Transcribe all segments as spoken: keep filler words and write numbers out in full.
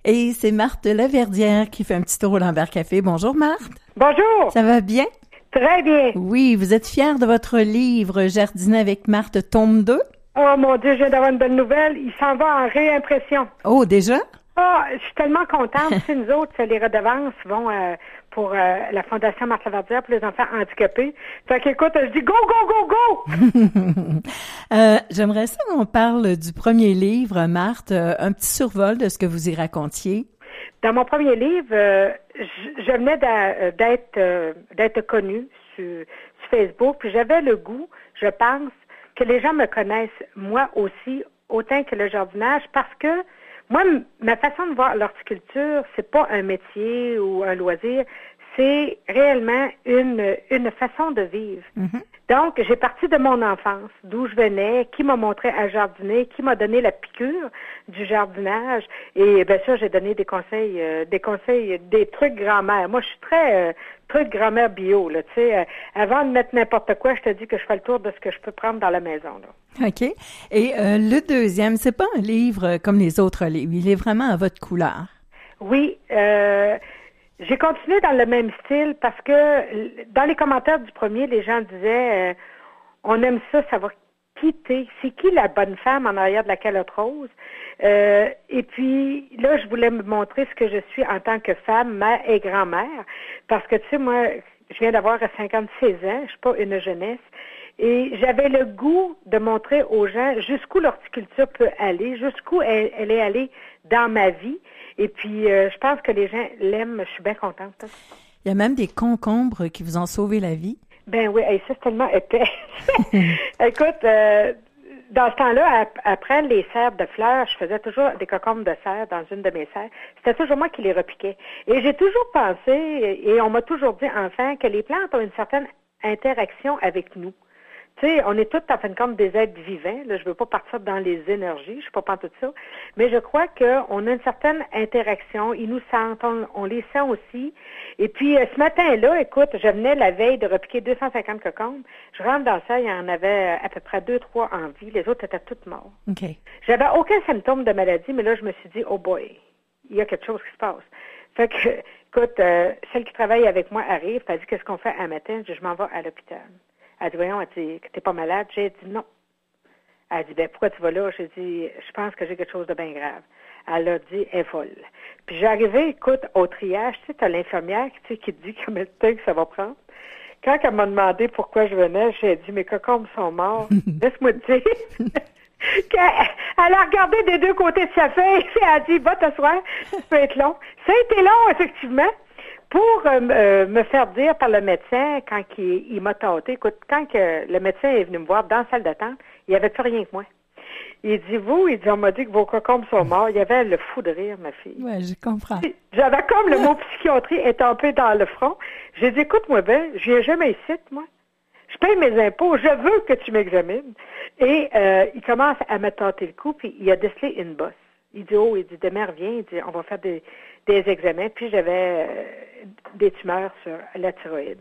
Et c'est Marthe Laverdière qui fait un petit tour au Lambert Café. Bonjour Marthe. Bonjour. Ça va bien? Très bien. Oui, vous êtes fière de votre livre Jardiner avec Marthe, tome deux? Oh mon Dieu, je viens d'avoir une bonne nouvelle. Il s'en va en réimpression. Oh, déjà? Ah, oh, je suis tellement contente. Tu sais, nous autres, les redevances vont euh, pour euh, la Fondation Marthe Laverdière pour les enfants handicapés. Fait qu'écoute, je dis go, go, go, go! euh, J'aimerais ça qu'on parle du premier livre, Marthe, euh, un petit survol de ce que vous y racontiez. Dans mon premier livre, euh, je, je venais d'être euh, d'être connue sur, sur Facebook, puis j'avais le goût, je pense, que les gens me connaissent, moi aussi, autant que le jardinage, parce que moi, ma façon de voir l'horticulture, c'est pas un métier ou un loisir, c'est réellement une une façon de vivre. Mm-hmm. Donc, j'ai parti de mon enfance, d'où je venais, qui m'a montré à jardiner, qui m'a donné la piqûre du jardinage. Et bien sûr, j'ai donné des conseils, euh, des conseils, des trucs grand-mère. Moi, je suis très euh, truc grand-mère bio, là. Tu sais, euh, avant de mettre n'importe quoi, je te dis que je fais le tour de ce que je peux prendre dans la maison, là. OK. Et euh, le deuxième, c'est pas un livre comme les autres livres. Il est vraiment à votre couleur. Oui. Euh, J'ai continué dans le même style parce que dans les commentaires du premier, les gens disaient euh, on aime ça, ça va quitter. C'est qui la bonne femme en arrière de la calotte rose? Euh, et puis là, je voulais me montrer ce que je suis en tant que femme, mère et grand-mère. Parce que tu sais, moi, je viens d'avoir cinquante-six ans, je suis pas une jeunesse. Et j'avais le goût de montrer aux gens jusqu'où l'horticulture peut aller, jusqu'où elle, elle est allée dans ma vie. Et puis, euh, je pense que les gens l'aiment. Je suis bien contente. Il y a même des concombres qui vous ont sauvé la vie. Ben oui, et ça, c'est tellement épais. Écoute, euh, dans ce temps-là, après les serres de fleurs, je faisais toujours des concombres de serre dans une de mes serres. C'était toujours moi qui les repiquais. Et j'ai toujours pensé, et on m'a toujours dit, enfant, que les plantes ont une certaine interaction avec nous. Tu sais, on est tous, en fin de compte, des êtres vivants. Là, je veux pas partir dans les énergies, je suis pas pas tout ça. Mais je crois qu'on a une certaine interaction. Ils nous sentent, on, on les sent aussi. Et puis, euh, ce matin-là, écoute, je venais la veille de repiquer deux cent cinquante cocombes. Je rentre dans ça, il y en avait à peu près deux, trois en vie. Les autres étaient toutes mortes. Okay. J'avais aucun symptôme de maladie, mais là, je me suis dit, oh boy, il y a quelque chose qui se passe. Fait que, écoute, euh, celle qui travaille avec moi arrive, elle dit, qu'est-ce qu'on fait un matin? Je dis, je m'en vais à l'hôpital. Elle dit, voyons, elle dit, que t'es pas malade? J'ai dit, non. Elle dit, ben, pourquoi tu vas là? J'ai dit, je pense que j'ai quelque chose de bien grave. Elle a dit, elle est folle. Puis j'ai arrivé, écoute, au triage, tu sais, t'as l'infirmière, tu sais, qui te dit combien de temps que ça va prendre. Quand elle m'a demandé pourquoi je venais, j'ai dit, mes cocombes sont morts. Laisse-moi te dire. Elle a regardé des deux côtés de sa feuille, et elle a dit, va t'asseoir, ça peut être long. Ça a été long, effectivement. Pour euh, me faire dire par le médecin, quand il, il m'a tâté, écoute, quand que le médecin est venu me voir dans la salle d'attente, il n'y avait plus rien que moi. Il dit, vous, il dit, on m'a dit que vos cocombes sont morts. Il y avait le fou de rire, ma fille. Oui, je comprends. J'avais comme le mot psychiatrie étampé dans le front. J'ai dit, écoute-moi bien, je viens jamais ici, moi. Je paye mes impôts, je veux que tu m'examines. Et euh, il commence à me tâter le cou, puis il a décelé une bosse. Il dit, oh, il dit, demain, reviens, il dit, on va faire des, des examens. Puis j'avais euh, des tumeurs sur la thyroïde.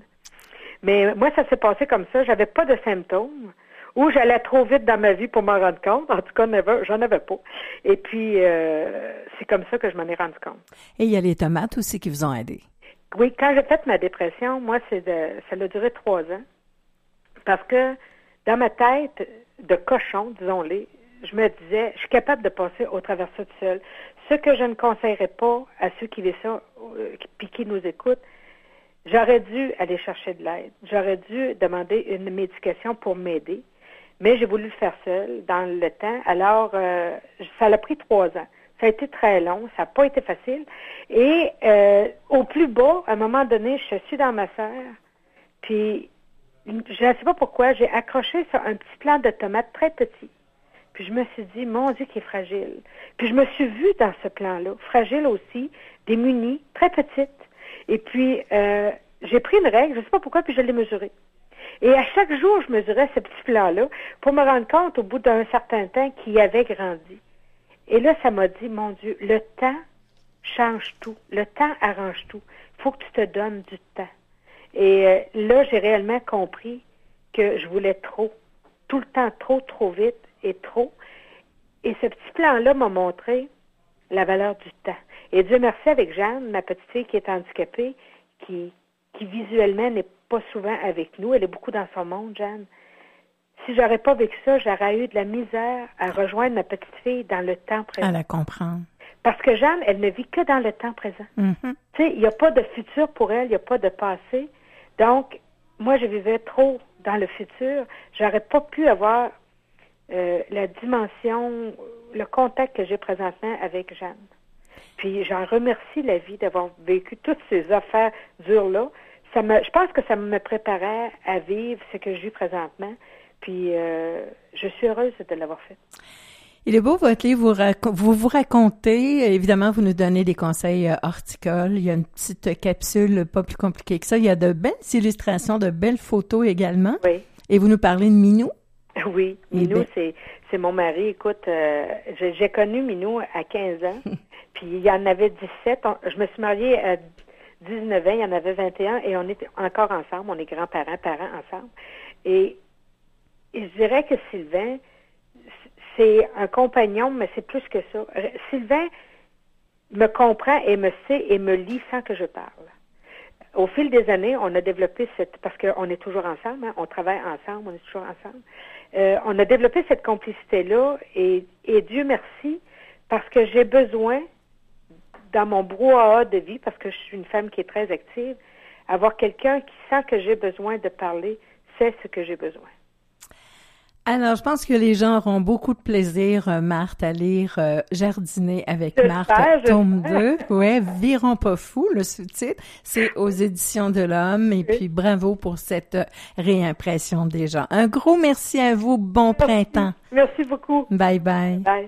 Mais moi, ça s'est passé comme ça. J'avais pas de symptômes. Ou j'allais trop vite dans ma vie pour m'en rendre compte. En tout cas, j'en avais pas. Et puis, euh, c'est comme ça que je m'en ai rendu compte. Et il y a les tomates aussi qui vous ont aidé. Oui, quand j'ai fait ma dépression, moi, c'est de, ça a duré trois ans. Parce que dans ma tête de cochon, disons-les, je me disais, je suis capable de passer au travers ça tout seul. Ce que je ne conseillerais pas à ceux qui vivent ça, euh, puis qui nous écoutent, j'aurais dû aller chercher de l'aide. J'aurais dû demander une médication pour m'aider. Mais j'ai voulu le faire seul dans le temps. Alors, euh, ça a pris trois ans. Ça a été très long. Ça n'a pas été facile. Et euh, au plus bas, à un moment donné, je suis dans ma serre. Puis, je ne sais pas pourquoi, j'ai accroché sur un petit plant de tomates très petit. Puis je me suis dit, mon Dieu, qui est fragile. Puis je me suis vue dans ce plan-là, fragile aussi, démunie, très petite. Et puis, euh, j'ai pris une règle, je ne sais pas pourquoi, puis je l'ai mesurée. Et à chaque jour, je mesurais ce petit plan-là pour me rendre compte, au bout d'un certain temps, qu'il avait grandi. Et là, ça m'a dit, mon Dieu, le temps change tout. Le temps arrange tout. Il faut que tu te donnes du temps. Et euh, là, j'ai réellement compris que je voulais trop. Tout le temps, trop, trop vite et trop. Et ce petit plan-là m'a montré la valeur du temps. Et Dieu merci, avec Jeanne, ma petite fille qui est handicapée, qui, qui visuellement n'est pas souvent avec nous, elle est beaucoup dans son monde, Jeanne. Si j'aurais pas vécu ça, j'aurais eu de la misère à rejoindre ma petite fille dans le temps présent. À la comprendre. Parce que Jeanne, elle ne vit que dans le temps présent. Mm-hmm. Tu sais, il n'y a pas de futur pour elle, il n'y a pas de passé. Donc, moi, je vivais trop dans le futur. J'aurais pas pu avoir euh, la dimension, le contact que j'ai présentement avec Jeanne. Puis, j'en remercie la vie d'avoir vécu toutes ces affaires dures-là. Ça me, je pense que ça me préparait à vivre ce que je vis présentement. Puis, euh, je suis heureuse de l'avoir fait. Il est beau, votre livre, vous, rac- vous vous racontez, évidemment, vous nous donnez des conseils euh, horticoles. Il y a une petite capsule pas plus compliquée que ça. Il y a de belles illustrations, de belles photos également. Oui. Et vous nous parlez de Minou? Oui, Minou, ben... c'est, c'est mon mari. Écoute, euh, j'ai, j'ai connu Minou à quinze ans, puis il y en avait dix-sept. On, je me suis mariée à dix-neuf ans, il y en avait vingt et un, et on est encore ensemble, on est grands-parents, parents ensemble. Et, et je dirais que Sylvain, c'est un compagnon, mais c'est plus que ça. Sylvain me comprend et me sait et me lit sans que je parle. Au fil des années, on a développé cette... Parce qu'on est toujours ensemble, hein, on travaille ensemble, on est toujours ensemble. Euh, on a développé cette complicité-là et, et Dieu merci, parce que j'ai besoin, dans mon brouhaha de vie, parce que je suis une femme qui est très active, avoir quelqu'un qui sent que j'ai besoin de parler, sait ce que j'ai besoin. Alors, je pense que les gens auront beaucoup de plaisir, euh, Marthe, à lire euh, Jardiner avec j'espère, Marthe, tome j'espère. deux. Ouais, Virons pas fou, le sous-titre. C'est aux Éditions de l'Homme. Et oui. puis, bravo pour cette réimpression des gens. Un gros merci à vous. Bon merci. printemps. Merci beaucoup. Bye bye. Bye.